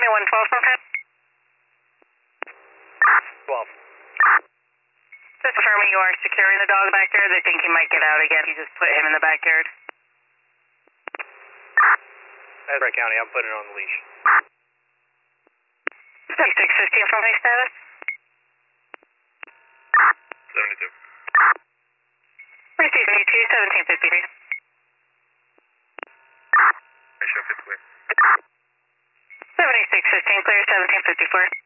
2112 from him. 12. Just confirming you are securing the dog back there. They think he might get out again. You just put him in the backyard. Asbury County, I'm putting it on the leash. 7615 from base status. 72. Receiving you 1753. Ratio 50 clear. 7615 clear, 1754.